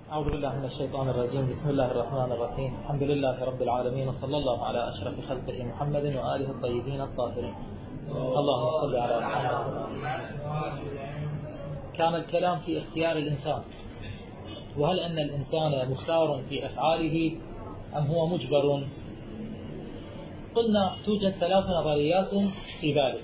أعوذ بالله من الشيطان الرجيم. بسم الله الرحمن الرحيم. الحمد لله رب العالمين، وصلى الله على أشرف خلقه محمد وآله الطيبين الطاهرين. اللهم صل على محمد. كان الكلام في اختيار الإنسان، وهل أن الإنسان مختار في أفعاله أم هو مجبر؟ قلنا توجد ثلاث نظريات في ذلك،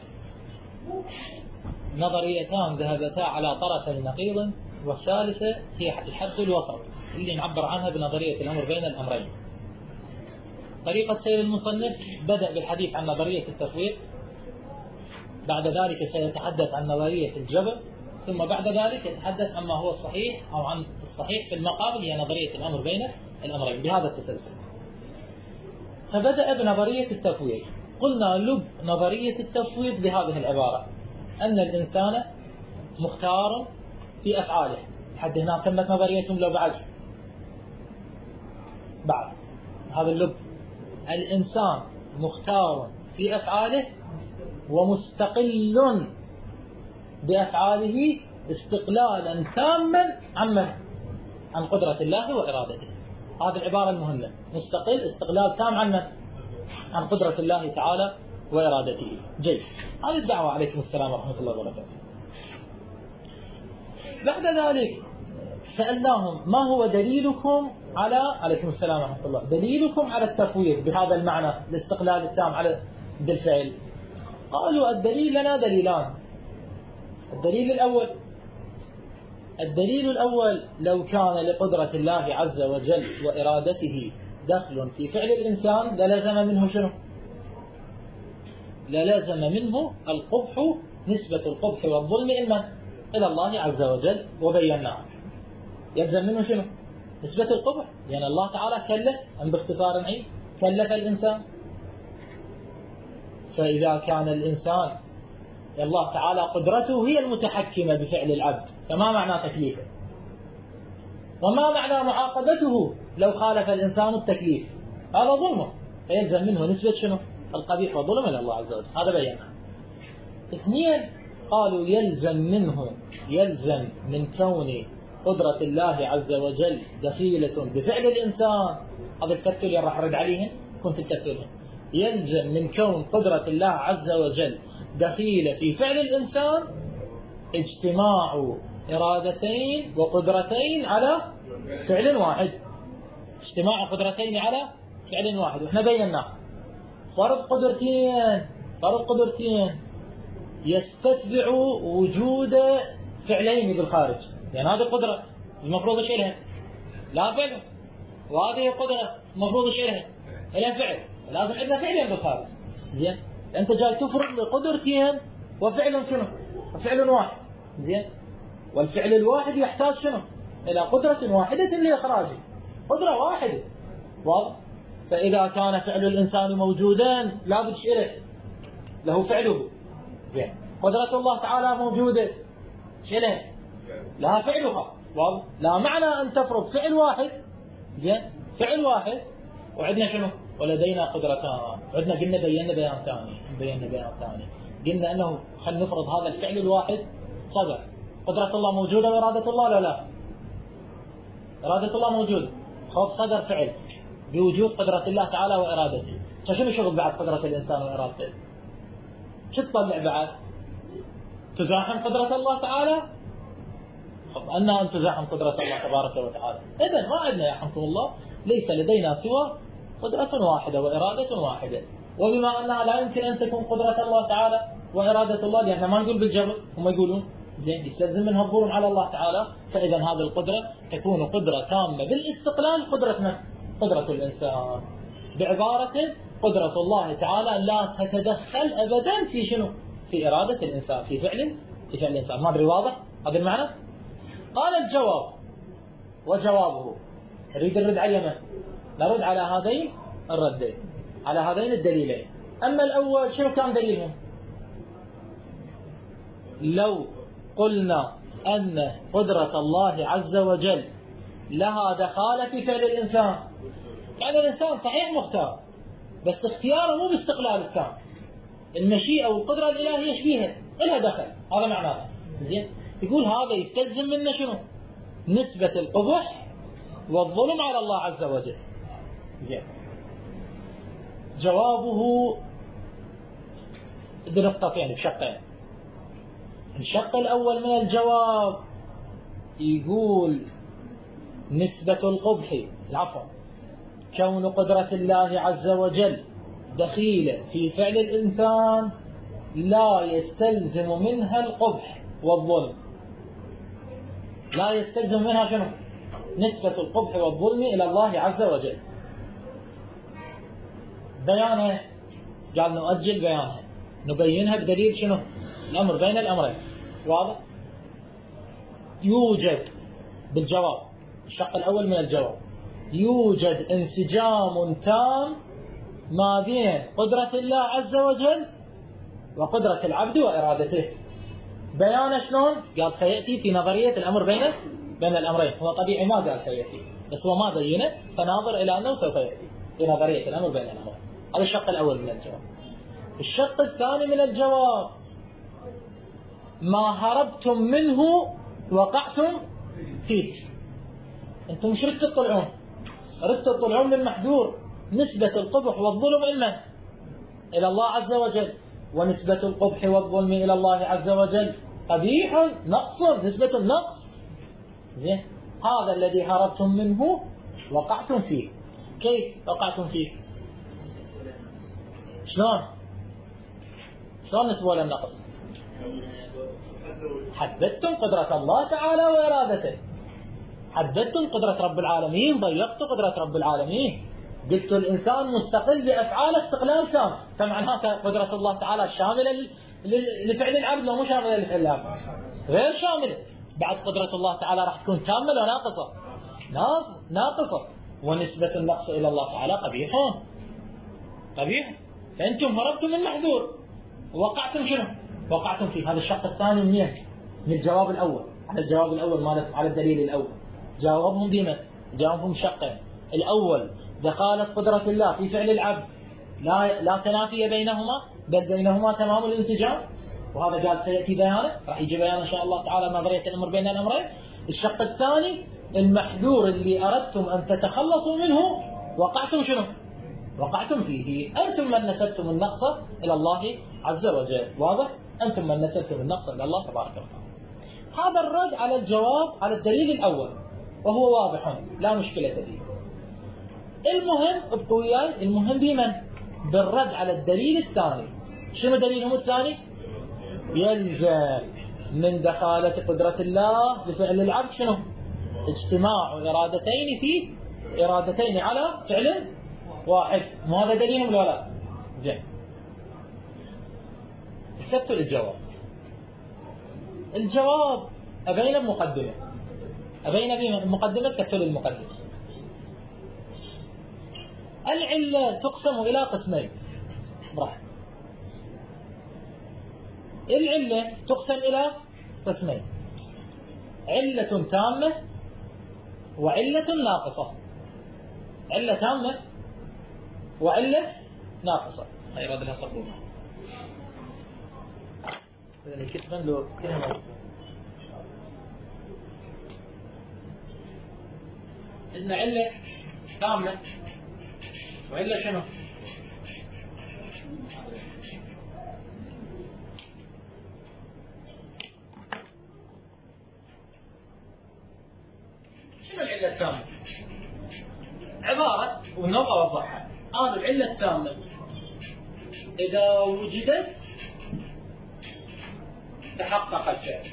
نظريتان ذهبتا على طرفي نقيض، والثالثة هي الحد الوسط اللي نعبر عنها بنظرية الأمر بين الأمرين. طريقة سير المصنف بدأ بالحديث عن نظرية التفويض، بعد ذلك سيتحدث عن نظرية الجبر، ثم بعد ذلك يتحدث عما هو الصحيح أو عن الصحيح في المقابل هي نظرية الأمر بين الأمرين بهذا التسلسل. فبدأ بنظرية التفويض. قلنا لب نظرية التفويض بهذه العبارة: أن الإنسان مختار في أفعاله. حد هنا تمت نظريتهم لو بعد هذا اللب. الإنسان مختار في أفعاله ومستقل بأفعاله استقلالا تاما عن قدرة الله وإرادته. هذه العبارة المهمة: مستقل، استقلال تام عن قدرة الله تعالى وإرادته. جيد، هذه الدعوة. عليكم السلام ورحمة الله وبركاته. بعد ذلك سألناهم: ما هو دليلكم على عليكم السلام ورحمة الله دليلكم على التفويض بهذا المعنى، الاستقلال التام على بالفعل؟ قالوا: الدليل لنا دليلان. الدليل الأول لو كان لقدرة الله عز وجل وإرادته دخل في فعل الإنسان للزم منه شنو؟ للزم منه القبح، نسبة القبح والظلم إلى الله عز وجل، وبيناه. يلزم منه شنو؟ نسبة القبح، لأن الله تعالى كلف، أم باختصار نعيد كلف الإنسان. فإذا كان الإنسان الله تعالى قدرته هي المتحكمة بفعل العبد، فما معنى تكليفه؟ وما معنى معاقبته لو خالف الإنسان التكليف؟ هذا ظلمه، فيلزم منه نسبة شنو؟ القبيح والظلم إلى الله عز وجل. هذا بيناه. اثنين، قالوا يلزم من كون قدرة الله عز وجل دخيلة بفعل الإنسان. هذا التفكير اللي راح أرد عليهم كنت التفكير. يلزم من كون قدرة الله عز وجل دخيلة في فعل الإنسان اجتماع إرادتين وقدرتين على فعل واحد. اجتماع قدرتين على فعل واحد، وإحنا بيناه. فرض قدرتين يستتبع وجود فعلين بالخارج. يعني هذه قدرة المفروض ايش لها؟ لا فعل. وهذه قدرة المفروض ايش لها فعل. لازم عندنا فعلين بالخارج. زين، انت جاي تفرض لقدرتين وفعل شنو؟ وفعل واحد. زين، والفعل الواحد يحتاج شنو؟ الى قدرة واحدة لاخراجه. قدرة واحدة، واضح؟ فاذا كان فعل الانسان موجودا لابد له فعله. زين، قدرة الله تعالى موجودة، لها فعلها. واضح؟ لا معنى أن تفرض فعل واحد، زين، فعل واحد وعندنا شنو؟ ولدينا قدرتان. عندنا قلنا بينا بيان ثاني. قلنا أنه خلينا نفرض هذا الفعل الواحد صدر. قدرة الله موجودة وإرادة الله لا؟ إرادة الله موجودة. خوف صدر فعل بوجود قدرة الله تعالى وإرادته. فشنو شغل بعد قدرة الإنسان وإرادته؟ شو تطلع بعد؟ تزاحم قدرة الله تعالى؟ أن تزاحم قدرة الله تبارك وتعالى. إذن ما عندنا يا حمد الله، ليس لدينا سوى قدرة واحدة وإرادة واحدة. وبما أنها لا يمكن أن تكون قدرة الله تعالى وإرادة الله، لأننا ما نقول بالجبر، هم يقولون زين يستلزم منها الظلم على الله تعالى. فإذا هذه القدرة تكون قدرة تامة بالاستقلال. قدرة الإنسان بعبارة قدرة الله تعالى لا تتدخل أبدا في شنو؟ في إرادة الإنسان، في فعل الإنسان. ما أدري واضح هذا المعنى؟ قال الجواب، وجوابه نريد الرد على من؟ نرد على هذين الردين، على هذين الدليلين. أما الأول شنو كان دليلهم؟ لو قلنا أن قدرة الله عز وجل لها دخالة في فعل الإنسان، يعني الإنسان صحيح مختار، بس اختياره مو باستقلال التام. المشيئة والقدرة الإلهية يشبيها، إلها دخل. هذا معناه. زين، يقول هذا يستلزم منا شنو؟ نسبة القبح والظلم على الله عز وجل. زين. جوابه بنقطتين بشقين. الشق الأول من الجواب يقول نسبة القبح، العفو، كون قدرة الله عز وجل دخيلة في فعل الإنسان لا يستلزم منها القبح والظلم. لا يستلزم منها شنو؟ نسبة القبح والظلم إلى الله عز وجل. بيانه قال نؤجل بيانها، نبينها بدليل شنو؟ الأمر بين الأمرين. واضح؟ يوجد بالجواب الشق الأول من الجواب يوجد انسجام تام ما بين قدرة الله عز وجل وقدرة العبد وإرادته. بيانه شلون؟ قال سيأتي في نظرية الأمر بين الأمرين. هو طبيعي ما قال سيأتي، بس هو ما بينه، فناظر إلى أنه سوف يأتي في نظرية الأمر بين الأمرين. هذا الشق الأول من الجواب. الشق الثاني من الجواب ما هربتم منه وقعتم فيه. أنتم مش ردتوا تطلعون، ردتوا تطلعون من محذور نسبة القبح والظلم إلى الله عز وجل، ونسبة القبح والظلم إلى الله عز وجل قبيح نقص، نسبة النقص. زين، هذا الذي هربتم منه وقعتم فيه. كيف وقعتم فيه؟ شلون نسبة للنقص؟ حددتم قدرة الله تعالى وإرادته، حددتم قدرة رب العالمين، ضيقتوا قدرة رب العالمين، قلت الإنسان مستقل بأفعال استقلال تام، فمعناها قدرة الله تعالى شاملة لفعل العبد ومو شاملة لفعل العبد، غير شاملة. بعد قدرة الله تعالى راح تكون كاملة ولا ناقصة. ونسبة النقص إلى الله تعالى قبيح. فأنتم هربتم من محذور ووقعتم شنو؟ وقعتم في هذا الشق الثاني من الجواب الأول. على الجواب الأول مالت على الدليل الأول جاوبهم بما جاوبهم شقين. الأول دخالة قدرة الله في فعل العبد لا تنافي بينهما، بل بينهما تمام الانسجام، وهذا قال سيأتي بيانه، راح يجي بيان إن شاء الله تعالى نظرية الأمر بين الأمرين. الشق الثاني المحذور اللي أردتم أن تتخلصوا منه وقعتم شنو؟ وقعتم فيه. أنتم من نسبتم النقص إلى الله عز وجل. واضح؟ أنتم من نسبتم النقص إلى الله تبارك وتعالى. هذا الرد على الجواب على الدليل الأول، وهو واضح لا مشكلة فيه. المهم ابقوا وياي، المهم بمن؟ بالرد على الدليل الثاني. شنو دليلهم الثاني؟ يلزم من دخالة قدرة الله بفعل العبد شنو؟ اجتماع إرادتين على فعل واحد. ماذا دليلهم ولا لا؟ زين، استفتوا الجواب أبين بمقدمة، بمقدمة كتل المقدمة. العلة تقسم إلى قسمين. العلة تقسم إلى قسمين: علة تامة وعلة ناقصة. علة تامة وعلة ناقصة. هاي رد لها صبورة يعني كتبا له كلمة. إن علة تامة وعلة شنو؟ شنو العلة التامة؟ عبارة ونوع أوضحها. هذه العلة التامة إذا وجدت تحقق الفعل.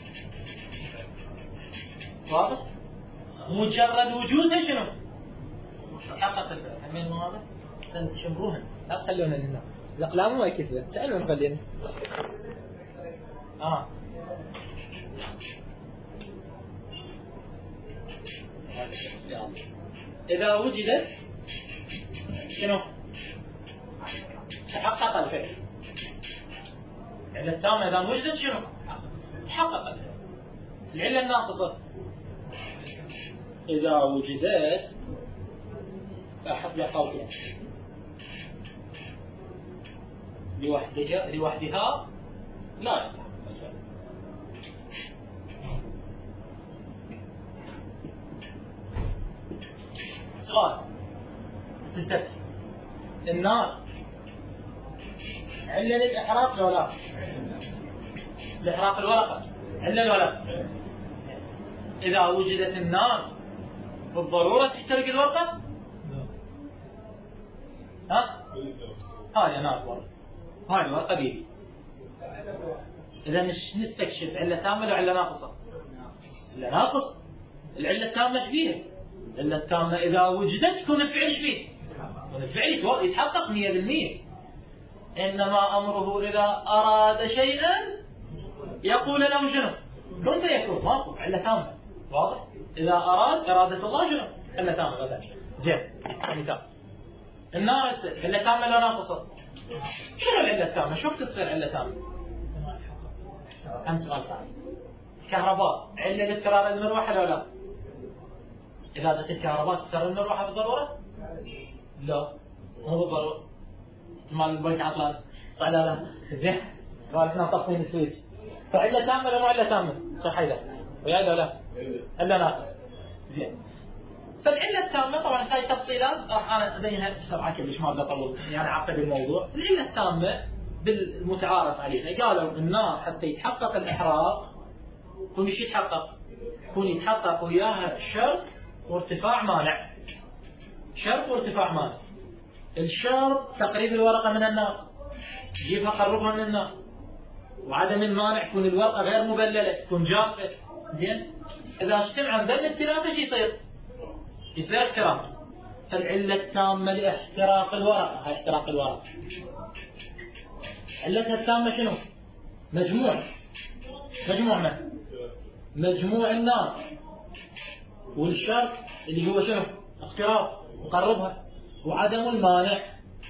واضح؟ مجرد وجودها شنو؟ تحقق الفعل. همين مو واضح؟ تشمروهن، لا تخلونا هنا. الأقلام ما يكثر، تعالوا نخلينا. إذا وجدت شنو؟ تحقق الفعل. العلة التامة إذا وجدت شنو؟ تحقق الفعل. العلة الناقصة إذا وجدت بقولها لوحدها لا يتحقق الفعل. سؤال ستة. النار علة للإحراق ولا لا؟ لإحراق الورقة علة ولا؟ إذا وجدت النار بالضرورة تحترق الورقة؟ ها؟ هاي نار ورقة، هاي الورقة بيدي. إذا نستكشف علة تامة ولا علة ناقصة؟ علة ناقصة. العلة التامة ايش فيها؟ العلة التامة إذا وجدت تكون الفعل ايش فيه؟ يكون الفعل يتحقق 100%. إنما أمره إذا أراد شيئا يقول له شنو؟ كن فيكون. ماكو علة تامة. واضح؟ إذا أراد إرادة الله شنو؟ علة تامة مثلا. زين مثال النار علة تامة لا ناقصة. شنو العلة التامة؟ شو تصير علة تامة؟ أمس سؤال ثاني. الكهرباء علة لاستقرار المروحة ولا لا؟ إذا جت الكهرباء تستقر المروحة بالضرورة؟ لا مو بالضرورة. مال البنك عطلان. قال لا زين قال احنا طفين السويتش. فعلة تامة ولا مو علة تامة؟ صح هيدا ويا ولا لا؟ إلا ناقص. زين فالعلة التامة طبعا هاي تفصيلات راح أنا أبينها بسرعة كلش ما بدي أطول يعني أعقد الموضوع. العلة التامة بالمتعارف عليها قالوا النار حتى يتحقق الإحراق يكون ايش يتحقق؟ يكون يتحقق وياها شرط وارتفاع مانع. شرط وارتفاع مانع. الشرط تقريب الورقة من النار، جيبها قربها من النار، وعدم المانع يكون الورقة غير مبللة تكون جافة. زين إذا اجتمع بين الثلاثة شو يصير؟ يصير احتراق. فالعلة التامة لاحتراق الورقة هاي احتراق الورقة. علتها التامة شنو؟ مجموع من؟ مجموع النار والشرط اللي هو شنو؟ اقتراب وقربها وعدم المانع.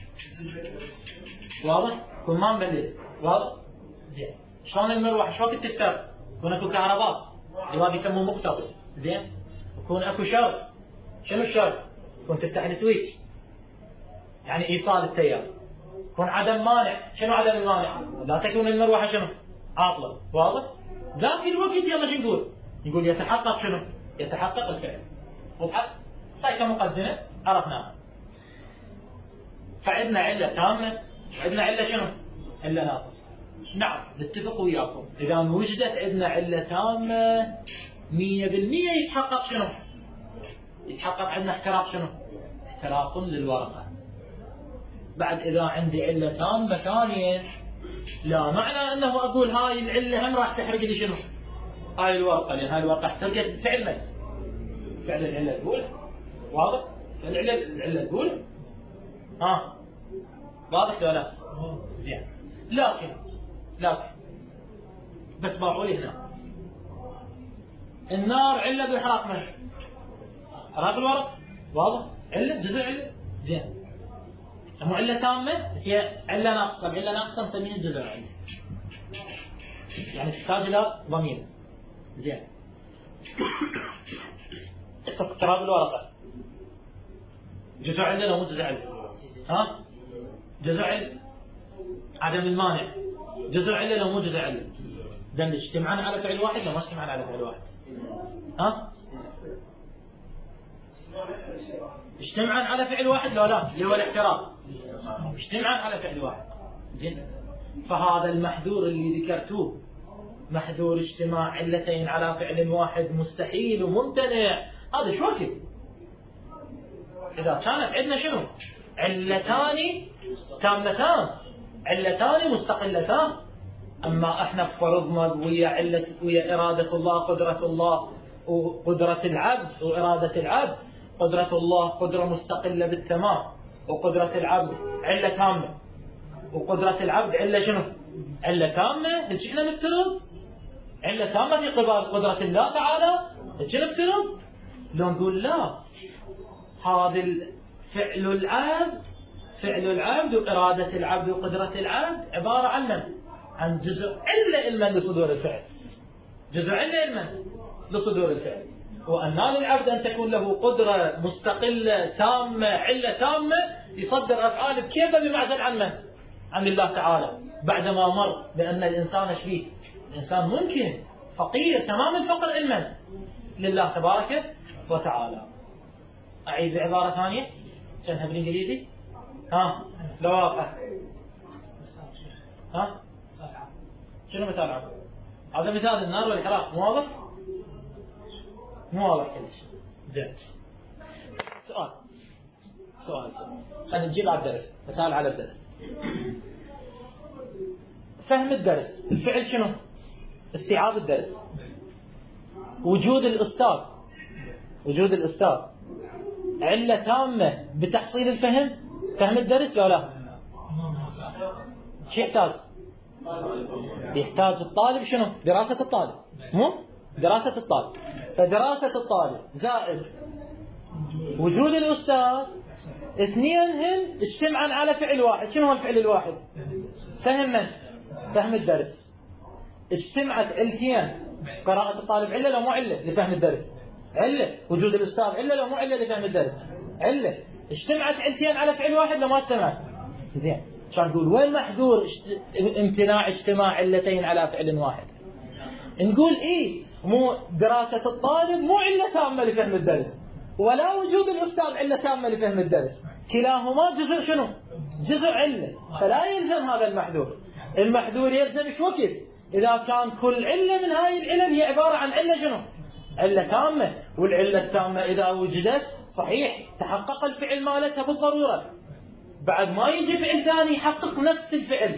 واضح؟ يكون ما مبلل. واضح؟ زين شلون المروحة شو وقت تفتر؟ يكون اكو كهرباء اللي هو يسموه مقتضي. زين يكون اكو شرط. شنو الشرط؟ يكون تفتح السويتش يعني ايصال التيار. يكون عدم مانع. شنو عدم المانع؟ لا تكون المروحة شنو؟ عاطلة. واضح؟ ذاك الوقت يلا شو نقول؟ نقول يتحقق شنو؟ يتحقق الفعل. وبحث هاي كمقدمة عرفناها. فعندنا علة تامة وعندنا علة شنو؟ علة ناقصة. نعم نتفق وياكم إذا وجدت عندنا علة تامة 100% يتحقق شنو؟ يتحقق عندنا احتراق شنو؟ احتراق للورقة. بعد إذا عندي علة تامة ثانية لا معنى أنه أقول هاي العلة هم راح تحرق لي شنو؟ هاي الورقة لأن هاي الورقة احترقت بفعل من؟ فعل العلة الأولى. واضح؟ العلة الأولى واضح ولا لا؟ زين لكن بس باعوا لي هنا النار علة بإحراق من؟ إحراق الورق. واضح؟ علة جزء علة. زين مو علة تامة بس هي علة ناقصة. العلة ناقصة نسميها جزء علة يعني تحتاج إلى ضمير. زين اقتراب الورقة جزء علة لو مو جزء علة؟ جزء علة. عدم المانع جزء علة لو مو جزء علة. لأن اجتمعان على فعل واحد لو ما اجتمعان على فعل واحد. اجتمعان على فعل واحد لو لا اللي هو الاحتراق. اجتمعان على فعل واحد. جدا. فهذا المحذور اللي ذكرتوه محذور اجتماع علتين على فعل واحد مستحيل وممتنع. هذا شو فيه؟ إذا كانت عندنا شنو؟ علتان تامتان علتان مستقلتان. أما احنا فرضنا ويا إرادة الله قدرة الله وقدرة العبد وإرادة العبد. قدرة الله قدرة مستقلة بالتمام وقدرة العبد علة تامة وقدرة العبد علة شنو؟ علة تامة. ليش احنا نفترض؟ علة تامة في قبال قدرة الله تعالى. ليش نفترض؟ لو نقول لا هذا فعل العبد وإرادة العبد وقدرة العبد عبارة عن من؟ عن جزء علة علما لصدور الفعل. جزء علة علما لصدور الفعل. وأن للعبد أن تكون له قدرة مستقلة تامة علة تامة يصدر أفعال بكيفه بمعزل عن من؟ عن الله تعالى. بعدما مر بأن الإنسان شبيه الإنسان ممكن فقير تمام الفقر علما لله تبارك وتعالى. أعيد بعبارة ثانية كانها بالإنجليزي. لو واضحة. شنو مثال عقل؟ هذا مثال النار والحراق. مو واضح؟ مو واضح كلش. زين. سؤال خلينا نجيب على الدرس. مثال على الدرس. فهم الدرس. الفعل شنو؟ استيعاب الدرس. وجود الأستاذ علة تامة بتحصيل الفهم. فهم الدرس لو لا؟ شو يحتاج؟ يحتاج الطالب شنو؟ دراسة الطالب. مو؟ دراسة الطالب. فدراسة الطالب زائد وجود الأستاذ، اثنينهن اجتمعا على فعل واحد. شنو هو الفعل الواحد؟ فهم من؟ فهم الدرس. اجتمعت علتين. قراءة الطالب علة لو مو علة لفهم الدرس؟ علة. وجود الأستاذ علة لو مو علة لفهم الدرس؟ علة. اجتمعت علتين على فعل واحد لو ما اجتمعت؟ زين. شو نقول؟ وين محذور امتناع اجتماع علتين على فعل واحد؟ نقول مو دراسة الطالب مو علة تامة لفهم الدرس، ولا وجود الأستاذ علة تامة لفهم الدرس. كلاهما جزء شنو؟ جزء علة. فلا يلزم هذا المحذور. المحذور يلزم ايش وقت؟ إذا كان كل علة من هاي العلل هي عبارة عن علة شنو؟ علة تامة. والعلة التامة إذا وجدت صحيح تحقق الفعل مالتها بالضرورة. بعد ما يجي فعل ثاني يحقق نفس الفعل.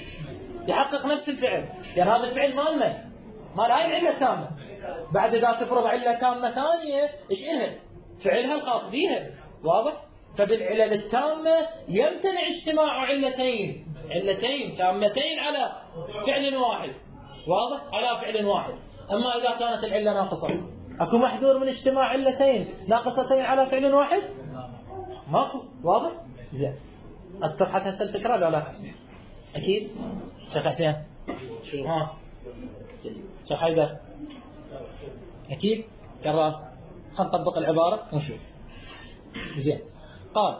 يعني هذا الفعل مال هاي العلة التامة. بعد إذا تفرض علة تامة ثانية إيش إلها؟ فعلها الخاص بيها. واضح؟ فبالعلل التامة يمتنع اجتماع علتين تامتين على فعل واحد. واضح؟ على فعل واحد. أما إذا كانت العلة ناقصة أكو محذور من اجتماع علتين ناقصتين على فعل واحد؟ ماكو. واضح؟ زين. اتضحت هسه الفكرة لا؟ أكيد. شيخ حسين شو شيخ حيدر أكيد. كراس. خلينا نطبق العبارة ونشوف. زين. قال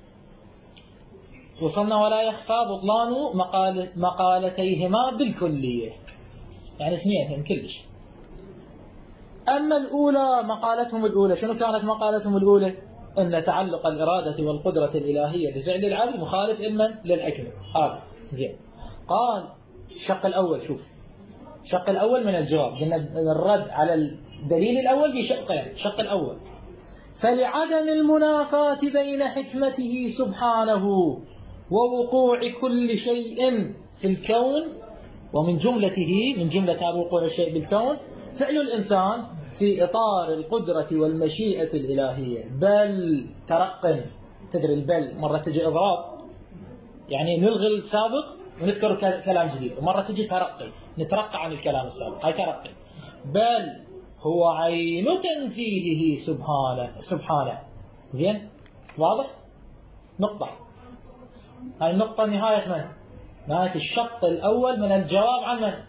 وصلنا ولا يخفى بطلان مقالتيهما بالكلية. يعني اثنين كلش. أما الأولى مقالتهم الأولى شنو كانت مقالتهم الأولى؟ أن تعلق الإرادة والقدرة الإلهية بفعل العبد مخالف علما للحكمة. هذا زين. قال الشق الأول. شوف الشق الأول من الجواب. قلنا الرد على الدليل الأول بشقين. الشق الأول فلعدم المنافاة بين حكمته سبحانه ووقوع كل شيء في الكون، ومن جملة هذا وقوع الشيء بالكون فعل الإنسان في إطار القدرة والمشيئة الإلهية. بل ترقن. تدري البل مرة تجي إضراب يعني نلغي السابق ونذكر كلام جديد، ومرة تجي ترقن نترقى عن الكلام السابق. هاي ترقن. بل هو عين تنزيهه سبحانه. زين. واضح؟ نقطة. هاي النقطة نهاية من؟ نهاية الشق الأول من الجواب عن من؟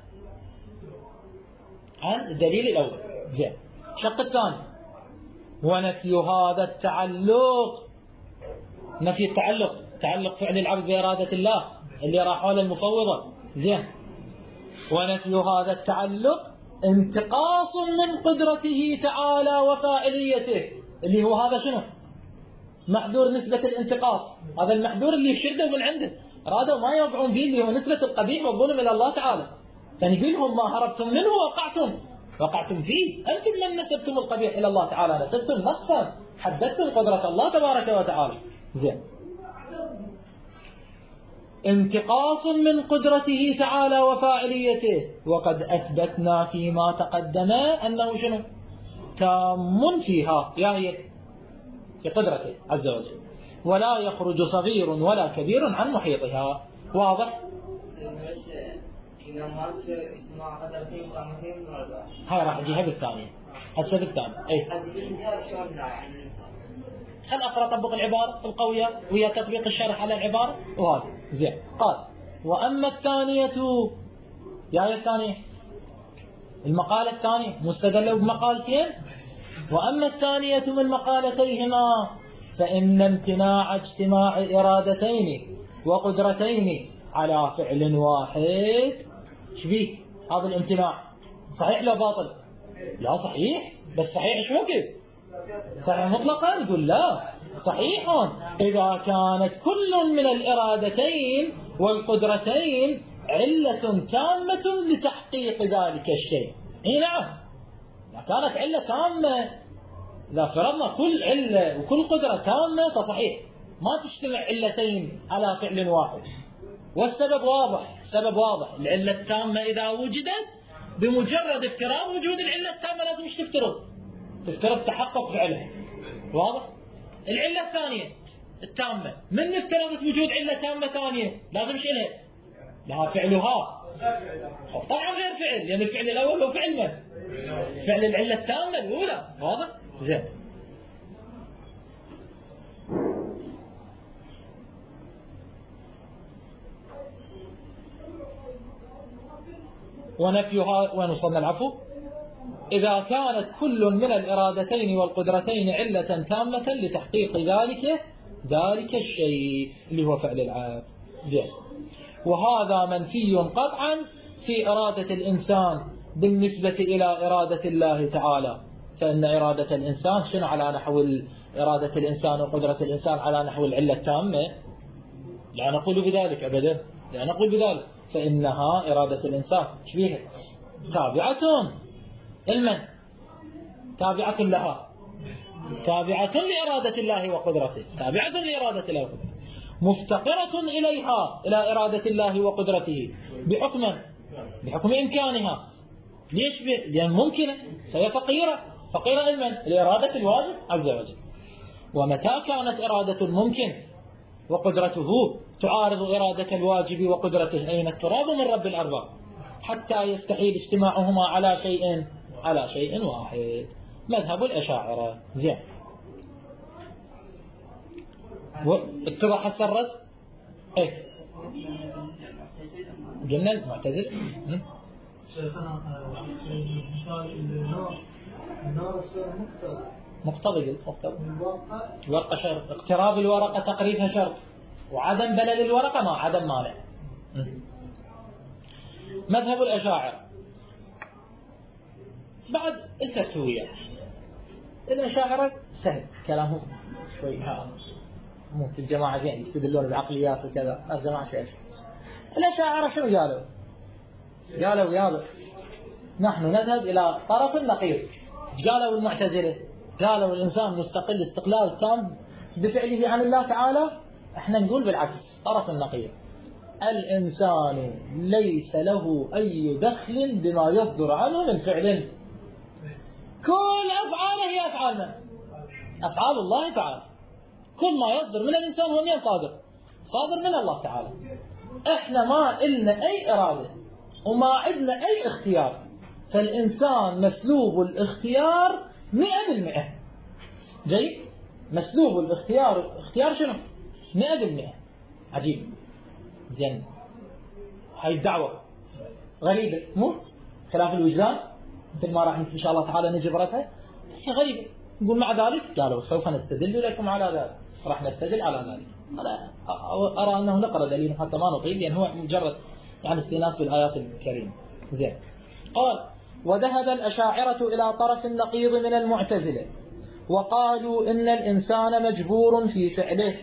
عن الدليل الأول. زين. الشق الثاني ونفي هذا التعلق. نفي التعلق. تعلق فعل العبد بإرادة الله اللي راحوا للمفوضة. زين. ونفي هذا التعلق انتقاص من قدرته تعالى وفاعليته، اللي هو هذا شنو؟ محذور نسبة الانتقاص. هذا المحذور اللي يشردوا من عنده رادوا ما يوقعون فيه، اللي هو نسبة القبيح والظلم إلى الله تعالى. فنقول لهم ما هربتم منه وقعتم فيه. أنتم من نسبتم القبيح إلى الله تعالى، نسبتم نقصا، حددتم قدرة الله تبارك وتعالى. زين. انتقاص من قدرته تعالى وفاعليته، وقد أثبتنا فيما تقدم أنه شنو؟ تام فيها، يعني في قدرته عز وجل، ولا يخرج صغير ولا كبير عن محيطها. واضح؟ هاي راح اجيها بالثانية. هسه بالثانية. اي خل اقرا اطبق العبارة القوية وهي تطبيق الشرح على العبارة وهذا. زين. قال واما الثانية، يا الثانية المقالة الثانية مستدلة بمقالتين. واما الثانية من مقالتيهما فإن امتناع اجتماع إرادتين وقدرتين على فعل واحد. شبيك هذا الامتناع؟ صحيح لا باطل؟ لا صحيح. بس صحيح شو وقت؟ صحيح مطلقا؟ نقول لا. صحيح إذا كانت كل من الإرادتين والقدرتين علة تامة لتحقيق ذلك الشيء. اي نعم، إذا كانت علة تامة، إذا فرضنا كل علة وكل قدرة تامة فصحيح ما تجتمع علتين على فعل واحد. والسبب واضح، السبب واضح. العلة التامة إذا وجدت بمجرد افتراض وجود العلة التامة لازم ايش تفترض تحقق فعلها. واضح؟ العلة الثانية التامة من افترضت وجود علة تامة ثانية لازم ايش لها فعلها. طبعا غير فعل، لأن الفعل الأول هو فعل من؟ فعل العلة التامة الأولى. واضح؟ زين. ونفيها ونصلنا العفو إذا كانت كل من الإرادتين والقدرتين علة تامة لتحقيق ذلك الشيء اللي هو فعل العبد. زين. وهذا منفي قطعا في إرادة الإنسان بالنسبة إلى إرادة الله تعالى. فإن إرادة الإنسان شنو على نحو إرادة الإنسان وقدرة الإنسان على نحو العلة التامة؟ لا نقول بذلك أبدا، لا نقول بذلك. فإنها إرادة الإنسان شبيها تابعة المن؟ تابعة لها، تابعة لإرادة الله وقدرته، تابعة لإرادة الله وقدرته، مفتقرة إليها إلى إرادة الله وقدرته بحكم إمكانها. ليش؟ لأن ممكنة، فهي فقيرة المن؟ لإرادة الواجب عز وجل. ومتى كانت إرادة الممكن وقدرته تعارض إرادة الواجب وقدرته أين التراب من رب الأرباب حتى يستحيل اجتماعهما على شيء واحد. مذهب الأشاعرة. زين. اتضح السرد؟ ايه قلنا المعتزل. شيخنا النار السر مقتضي الورقة شرط، اقتراب الورقة تقريبها شرط، وعدم بلل الورقة عدم مانع. مذهب الأشاعرة بعد التفتوية. الأشاعرة سهل كلامهم شوي، مو في الجماعة يعني يستدلون بعقليات وكذا. الجماعة شيء الأشاعرة شنو قالوا يا نحن نذهب إلى طرف النقيض. قالوا المعتزلة قالوا الإنسان مستقل استقلال تام بفعله عن الله تعالى. احنا نقول بالعكس، طرف النقيض. الإنسان ليس له أي دخل بما يصدر عنه من فعل. كل أفعاله هي أفعال من؟ أفعال الله تعالى. كل ما يصدر من الإنسان هو صادر من الله تعالى. احنا ما إلنا أي إرادة وما عندنا أي اختيار. فالإنسان مسلوب الاختيار 100%. جيد؟ مسلوب الاختيار. اختيار شنو؟ 100%. عجيب. زين. هاي الدعوة غريبة، مو خلاف الوجدان مثل ما راح إن شاء الله تعالى نجي برتها. هي غريبة. نقول مع ذلك قالوا سوف نستدل لكم على ذلك. راح نستدل على ذلك. أنا أرى أنه نقرأ دليل حتى ما نطيل، لأن هو مجرد يعني استئناس في الآيات الكريمة. زين. قال: وذهب الأشاعرة إلى طرف النقيض من المعتزلة وقالوا إن الإنسان مجبور في فعله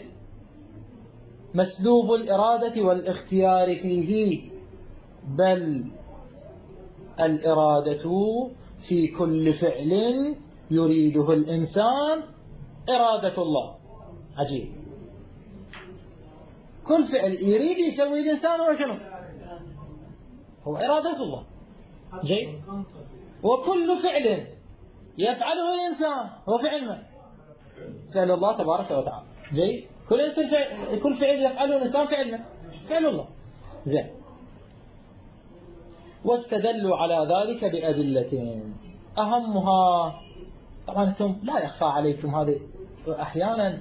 مسلوب الإرادة والاختيار فيه، بل الإرادة في كل فعل يريده الإنسان إرادة الله. عجيب. كل فعل يريد يسوي الإنسان هو شنو؟ هو إرادة الله. جيد. وكل فعل يفعله الإنسان هو فعل من؟ فعل الله تبارك وتعالى. جيد. كل فعل يفعله الإنسان فعل من؟ فعل الله. زين. واستدلوا على ذلك بأدلة أهمها، طبعا أنتم لا يخفى عليكم هذه أحيانا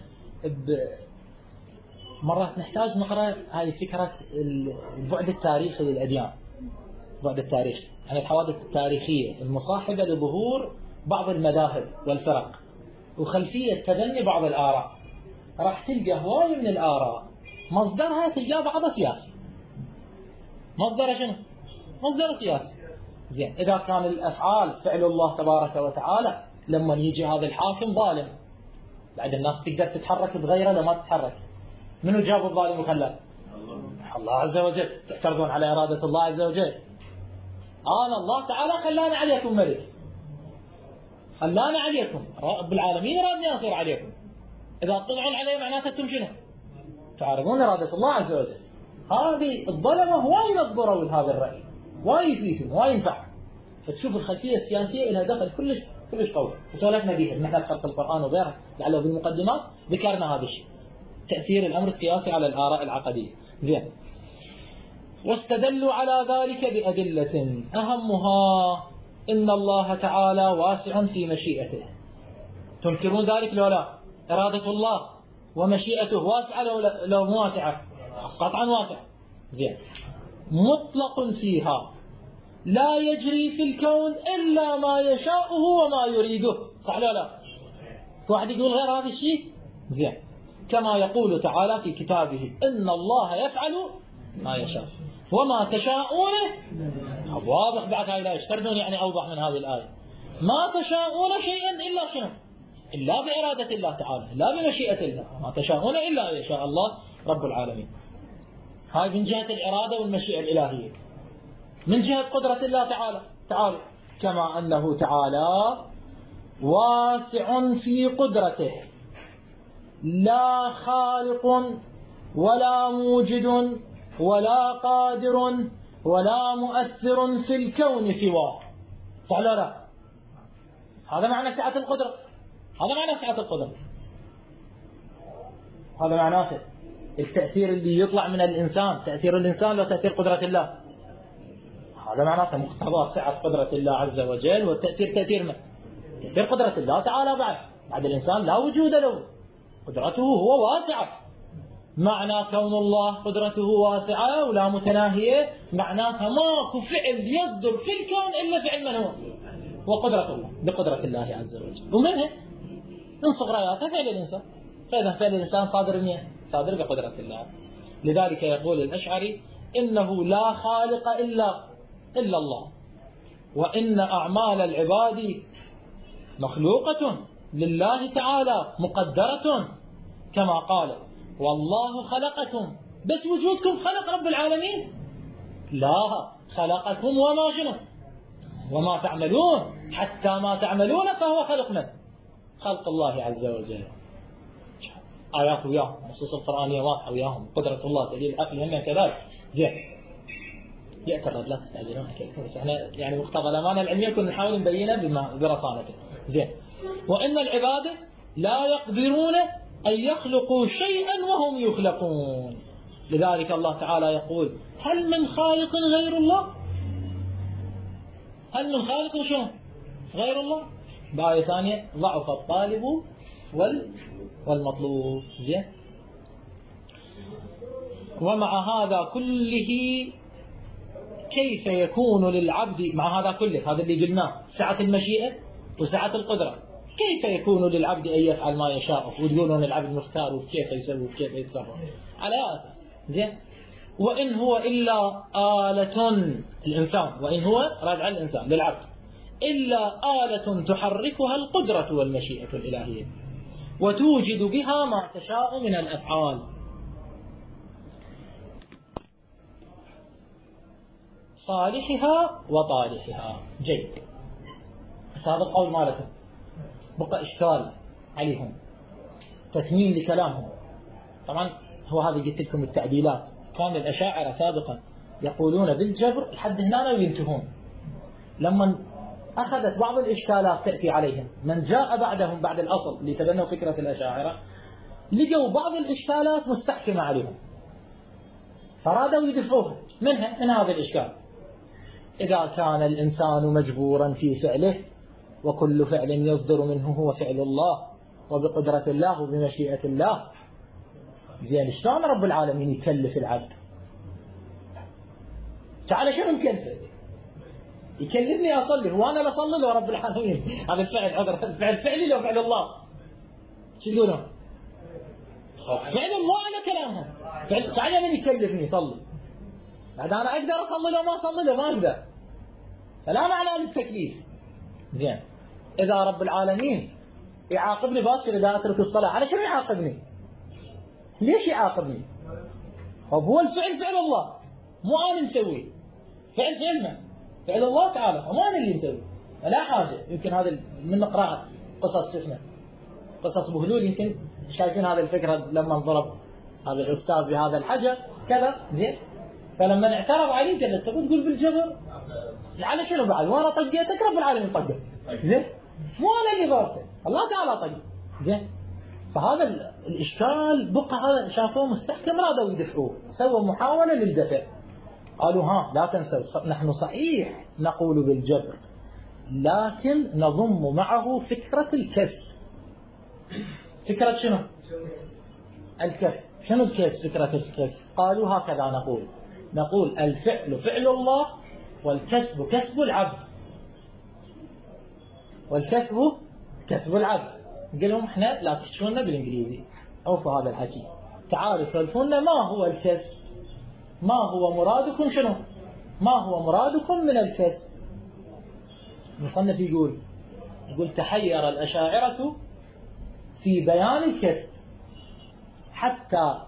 مرات نحتاج نقرأ هذه فكرة البعد التاريخي للأديان. بعد التاريخ يعني الحوادث التاريخية المصاحبة لظهور بعض المذاهب والفرق وخلفية تبني بعض الآراء. راح تلقى هواية من الآراء مصدرها تلقى بعض سياسي. مصدر شنو؟ مصدر سياسي. زين. إذا كان الأفعال فعل الله تبارك وتعالى، لما يجي هذا الحاكم ظالم بعد الناس تقدر تتحرك تغيره لو ما تتحرك. منو جاب الظالم وخلاه؟ الله عز وجل. تعترضون على إرادة الله عز وجل؟ الله تعالى خلانا عليكم ملك، خلانا عليكم رب العالمين، ربنا يصير عليكم. إذا طلعون عليه معناته أنتم شنو؟ تعارضون إرادة الله عز وجل. هذه الظلمة وايد يضبروا هذا الرأي، وايد فيهم وايد ينفع. فتشوف الخلفية السياسية لها دخل كلش قوي، وسولفنا بها نحن خلق القرآن وغيره، لعله بالمقدمات ذكرنا هذا الشيء، تأثير الأمر السياسي على الآراء العقدية. زين. واستدلوا على ذلك بأدلة أهمها إن الله تعالى واسع في مشيئته. تنكرون ذلك لو لا؟ إرادة الله ومشيئته واسعة لو مو واسعة؟ قطعا واسعة. زين. مطلق فيها، لا يجري في الكون إلا ما يشاءه وما يريده. صح لا لا؟ واحد يقول غير هذا الشيء؟ زين. كما يقول تعالى في كتابه إن الله يفعل ما يشاء وما تشاءون. واضح بعد هاي الآية، اشتردون يعني أوضح من هذه الآية. ما تشاءون شيئا إلا شنو؟ إلا بإرادة الله تعالى، لا بمشيئة الله. ما تشاءون إلا أن يشاء الله رب العالمين. هاي من جهة الإرادة والمشيئة الإلهية. من جهة قدرة الله تعالى كما أنه تعالى واسع في قدرته، لا خالق ولا موجد ولا قادر ولا مؤثر في الكون سواه. صح لا لا؟ هذا معنى سعة القدرة، هذا معنى سعة القدرة، هذا معناته التأثير اللي يطلع من الإنسان، تأثير الإنسان لو تأثير قدرة الله، هذا معناته مقتضى سعة قدرة الله عز وجل. والتأثير تأثير من؟ تأثير قدرة الله تعالى. بعد الإنسان لا وجود له، قدرته هو واسعة. معنى كون الله قدرته واسعة ولا متناهية معناتها ماكو فعل يصدر في الكون إلا فعل من هو؟ وقدرة الله، بقدرة الله عز وجل. ومنها من صغرياتها فعل الإنسان. فإذا فعل الإنسان صادر منه؟ صادر بقدرة الله. لذلك يقول الأشعري إنه لا خالق إلا الله، وإن أعمال العباد مخلوقة لله تعالى مقدرة، كما قال والله خلقكم. بس وجودكم خلق رب العالمين؟ لا، خلقكم وما شنو؟ وما تعملون، حتى ما تعملون فهو خلق من؟ خلق الله عز وجل. آيات وياهم، نصوص القرآنية واضحة وياهم، قدرة الله دليل العقل هم كذلك. زين. يأتي الرد، لا تستعجلون. احنا يعني مقتضى الأمانة العلمية كنا نحاول نبينه برصانته. زين. وإن العباد لا يقدرون أن يخلقوا شيئا وهم يخلقون. لذلك الله تعالى يقول هل من خالق غير الله؟ هل من خالق شو غير الله؟ بآية ثانية ضعف الطالب والمطلوب. زين. ومع هذا كله كيف يكون للعبد، مع هذا كله، هذا اللي قلناه، سعة المشيئة وسعة القدرة، كيف يكون للعبد أن يفعل ما يشاء؟ وتقولون العبد مختار وكيف يسوي وكيف يتصرف على أساس. زين. وإن هو إلا آلة، الإنسان، وإن هو راجع الإنسان للعبد، إلا آلة تحركها القدرة والمشيئة الإلهية وتوجد بها ما تشاء من الأفعال. صالحها وطالحها. جيد. هذا القول مالتهم بقى إشكال عليهم، تتميم لكلامهم. طبعا هو هذا قلت لكم التعديلات. كان الأشاعرة سابقا يقولون بالجبر لحد هنا وينتهون. لما أخذت بعض الإشكالات تأتي عليهم، من جاء بعدهم بعد الأصل اللي تبنوا فكرة الأشاعرة لقوا بعض الإشكالات مستحكمة عليهم، فرادوا يدفعوها منها من هذا الإشكال. إذا كان الإنسان مجبورا في فعله، وكل فعل يصدر منه هو فعل الله وبقدرة الله وبمشيئة الله، زين شلون رب العالمين يكلف العبد؟ تعال شنو مكلفه؟ يكلفني أصلي، هو أنا بصلي له رب العالمين؟ هذا الفعل فعل فعلي لو فعل الله؟ شو تقولون؟ فعل الله على كلامهم. تعال من يكلفني صلي؟ بعد أنا أقدر أصلي له ما أصلي له ما أقدر، فلا معنى للتكليف. زين. إذا رب العالمين يعاقبني باكر إذا أترك الصلاة. على شنو يعاقبني؟ ليش يعاقبني؟ هو الفعل فعل الله، مو أنا مسويه. فعل من؟ فعل الله تعالى، مو أنا اللي مسويه. لا حاجة. يمكن هذا من نقرأ قصص اسمه قصص بهلول، يمكن شايفين هذه الفكرة لما انضرب هذا الأستاذ بهذا الحجر كذا زين. فلما اعترض عليه قال له تقول بالجبر على شنو بعد؟ وانا طقيتك رب العالمين طقك زين، مو انا اللي ضربته، الله تعالى طق زين. فهذا الاشكال بقى، هذا شافوه مستحكم رادوا يدفعوه، سووا محاوله للدفع. قالوا ها لا تنسوا نحن صحيح نقول بالجبر لكن نضم معه فكره الكسر. فكره شنو؟ الكسر. شنو الكسر؟ فكره الكسر. قالوا هكذا نقول الفعل فعل الله والكسب كسب العبد، والكسب كسب العبد. قال لهم احنا لا تحشونا بالانجليزي، عوفوا هذا الحكي، تعالوا سولفونا ما هو الكسب، ما هو مرادكم، شنو ما هو مرادكم من الكسب. المصنف يقول تحير الأشاعرة في بيان الكسب حتى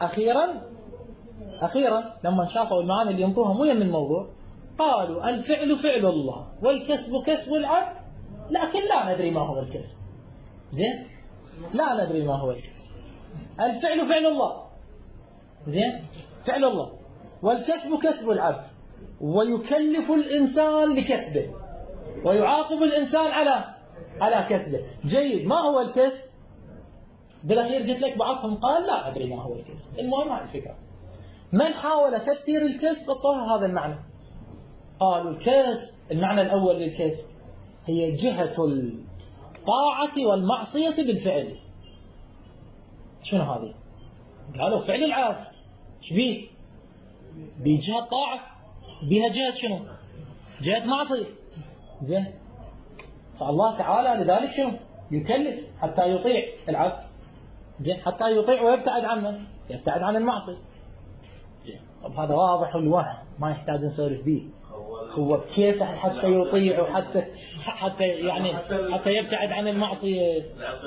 أخيرا لما شافوا المعاني اللي ينطوها مو من الموضوع، قالوا الفعل فعل الله والكسب كسب العبد لكن لا ندري ما هو الكسب. زين، لا ندري ما هو الكسب. الفعل فعل الله زين، فعل الله، والكسب كسب العبد، ويكلف الإنسان بكسبه ويعاقب الإنسان على كسبه. جيد، ما هو الكسب؟ بالأخير قلت لك بعضهم قال لا أدري ما هو الكسب. المهم على الفكرة، من حاول تفسير الكسب اعطوها هذا المعنى. قالوا الكسب، المعنى الأول للكسب هي جهة الطاعة والمعصية بالفعل. شنو هذه؟ قالوا فعل العبد شبيه بجهة طاعة، بها جهة شنو؟ جهة معصية زين. فالله تعالى لذلك شنو؟ يكلف حتى يطيع العبد زين، حتى يطيع ويبتعد عنه، يبتعد عن المعصية. طب هذا واضح الوهم، ما يحتاج نسولف به. هو كيف حتى يطيع وحتى يعني حتى يبتعد عن المعصية؟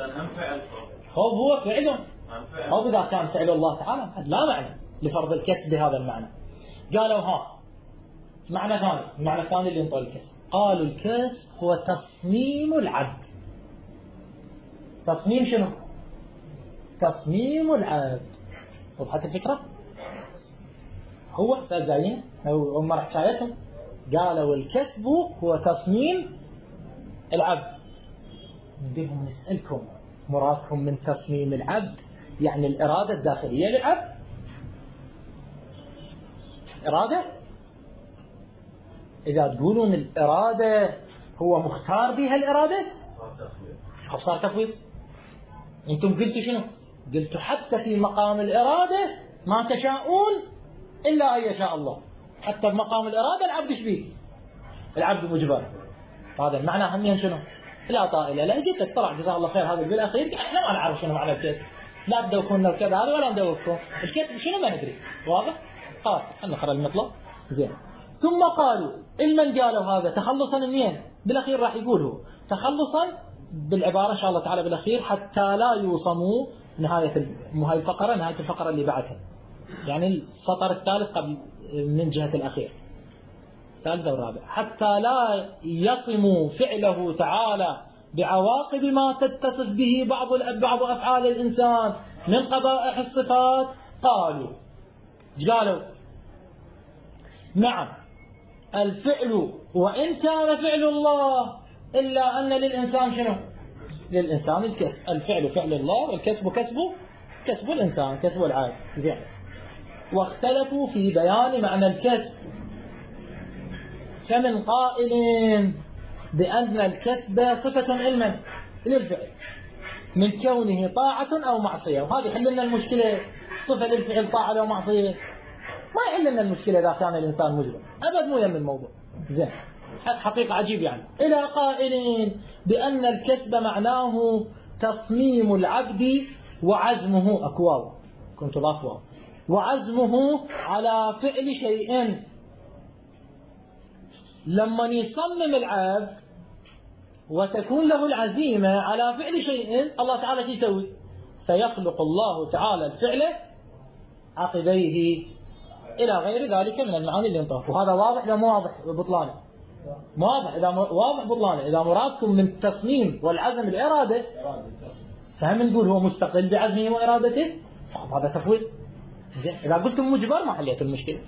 هو فعله، هو إذا كان فعل الله تعالى لا معنى لفرض الكسب بهذا المعنى. قالوا ها معنى ثاني، المعنى الثاني اللي ينطق الكسب، قالوا الكسب هو تصميم العبد. تصميم شنو؟ تصميم العبد. وضحت الفكرة؟ هو جايين أو ما راح شايتهم قالوا الكسب هو تصميم العبد. بدهم نسألكم مرادكم من تصميم العبد يعني الإرادة الداخلية للعبد؟ إرادة؟ إذا تقولون الإرادة هو مختار بها الإرادة صار تفويض. أنتم قلتوا شنو؟ قلتوا حتى في مقام الإرادة ما تشاءون إلا أن يشاء الله. حتى بمقام الإرادة العبد شبيه؟ العبد مجبر. هذا المعنى همين شنو؟ لا طائلة. لا قلت لك طلع جزاه الله خير هذا بالأخير احنا ما نعرف شنو معنى الكسب، لا تدوخونا الكذا هذا ولا ندوخكم الكسب شنو ما ندري. واضح؟ قال خلنا نقرأ المطلب زين. ثم قالوا المن قالوا هذا تخلصا منين؟ بالأخير راح يقوله تخلصا بالعبارة إن شاء الله تعالى بالأخير حتى لا يوصموا نهاية الفقرة، نهاية الفقرة اللي بعدها، يعني السطر الثالث قبل من جهة الأخير الثالثة والرابعة، حتى لا يصموا فعله تعالى بعواقب ما تتصف به بعض أفعال الإنسان من قبائح الصفات. قالوا نعم الفعل وإن كان فعل الله إلا أن للإنسان شنو؟ للإنسان الكسب. الفعل فعل الله والكسب كسب الإنسان، كسب العبد زين. واختلفوا في بيان معنى الكسب، فمن قائل بأن الكسب صفة علما للفعل من كونه طاعة أو معصية. وهذا يحل لنا المشكلة، صفة للفعل طاعة أو معصية ما يحل لنا المشكلة إذا كان الإنسان مجرم أبد، مو يم الموضوع زين. حقيقة عجيب يعني. إلى قائلين بأن الكسب معناه تصميم العبد وعزمه أكواو كنت ضافوا وعزمه على فعل شيء. لما يصمم العبد وتكون له العزيمة على فعل شيء، الله تعالى شو يسوي؟ سيخلق الله تعالى الفعل عقبيه إلى غير ذلك من المعاني اللي انطلقوا. وهذا واضح ولا مو واضح بطلانه؟ واضح. إذا واضح بطلانه، إذا مرادكم من التصميم والعزم الإرادة، فهم نقول هو مستقل بعزمه وإرادته، هذا تفويض. إذا قلتم مجبر ما حليت المشكلة.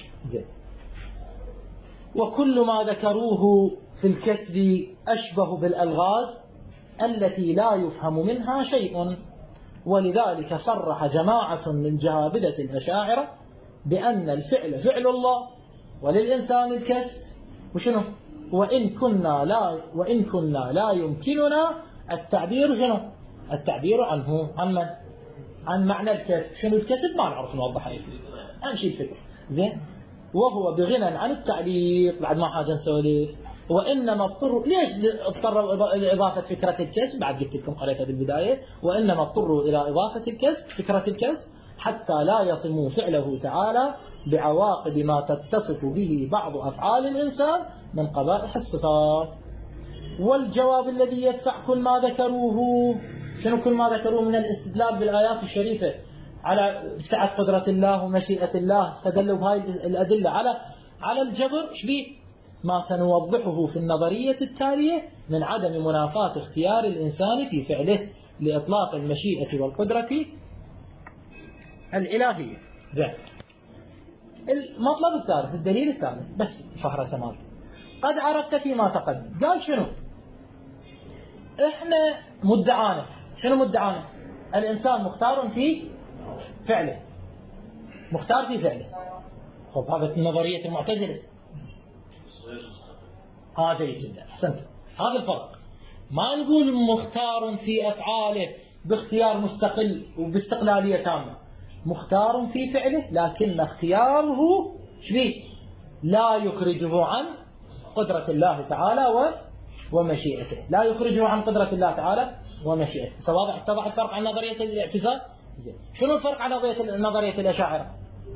وكل ما ذكروه في الكسب أشبه بالألغاز التي لا يفهم منها شيء، ولذلك صرح جماعة من جهابذة الأشاعرة بأن الفعل فعل الله وللإنسان الكسب، وشنو؟ وإن كنا لا يمكننا التعبير شنو؟ التعبير عنه، عن من؟ عن معنى الكسب. شنو الكسب؟ ما نعرف نوضحها، أمشي الفكر زين. وهو بغنى عن التعليق، بعد ما حاجة نسولف. وإنما اضطروا، ليش اضطروا إلى إضافة فكرة الكسب؟ بعد قلت لكم قريتها بالبداية. وإنما اضطروا إلى إضافة الكسب، فكرة الكسب، حتى لا يصموا فعله تعالى بعواقب ما تتصف به بعض أفعال الإنسان من قبائح الصفات. والجواب الذي يدفع كل ما ذكروه، شنو كل ما ذكروه من الاستدلال بالآيات الشريفة على سعة قدرة الله ومشيئة الله، استدلوا بهاي الأدلة على الجبر، شبيه؟ ما سنوضحه في النظرية التالية من عدم منافاة اختيار الإنسان في فعله لإطلاق المشيئة والقدرة الإلهية. زين. المطلب الثالث، الدليل الثالث، بس فهرة سماز. قد عرفت فيما تقدم. قال شنو؟ احنا مدعانا، شنو مدعانا؟ الإنسان مختار في فعله، مختار في فعله. خب هذا نظرية المعتزلة. جيد جدا، أحسنت. هذا الفرق. ما نقول مختار في أفعاله باختيار مستقل وباستقلالية تامة، مختار في فعله، لكن اختياره شبيه؟ لا يخرجه عن قدرة الله تعالى ومشيئته، لا يخرجه عن قدرة الله تعالى ومشيئته. سواء اتضح الفرق عن نظرية الاعتزال؟ شنو الفرق عن نظرية الأشاعرة؟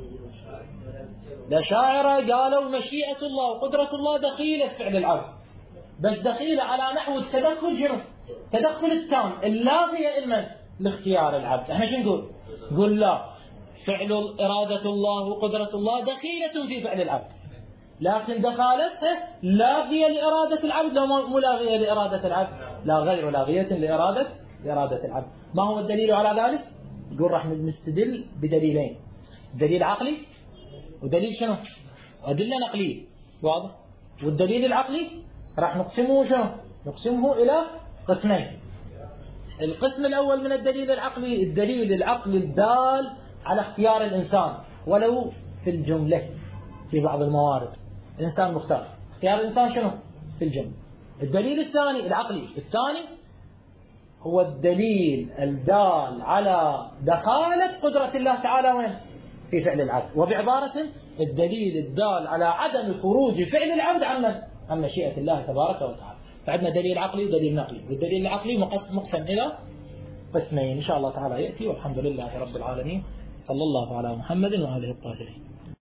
الأشاعرة قالوا مشيئة الله وقدرة الله دخيلة في فعل العبد، بس دخيلة على نحو التدخل، شنو؟ تدخل التام اللاغي المن لاختيار العبد. احنا شو نقول؟ نقول لا، فعل إرادة الله وقدرة الله دخيلة في فعل العبد، لكن دخالتها لاغية لإرادة العبد، لو مو لاغية لإرادة العبد، لا، غير لاغية لإرادة العبد. ما هو الدليل على ذلك؟ يقول راح نستدل بدليلين، دليل عقلي ودليل شنو؟ أدلة نقلية، واضح؟ والدليل العقلي راح نقسمه شنو؟ نقسمه إلى قسمين. القسم الأول من الدليل العقلي، الدليل العقلي الدال على اختيار الإنسان ولو في الجملة، في بعض الموارد الإنسان مختار، اختيار الإنسان شنو؟ في الجملة. الدليل الثاني العقلي الثاني هو الدليل الدال على دخالة قدرة الله تعالى وين؟ في فعل العبد. وبعبارة الدليل الدال على عدم خروج فعل العبد عن مشيئة الله تبارك وتعالى. فعندنا دليل عقلي ودليل نقلي، والدليل العقلي مقسم إلى قسمين إن شاء الله تعالى يأتي. والحمد لله رب العالمين، صلى الله على محمد وآله الطاهرين.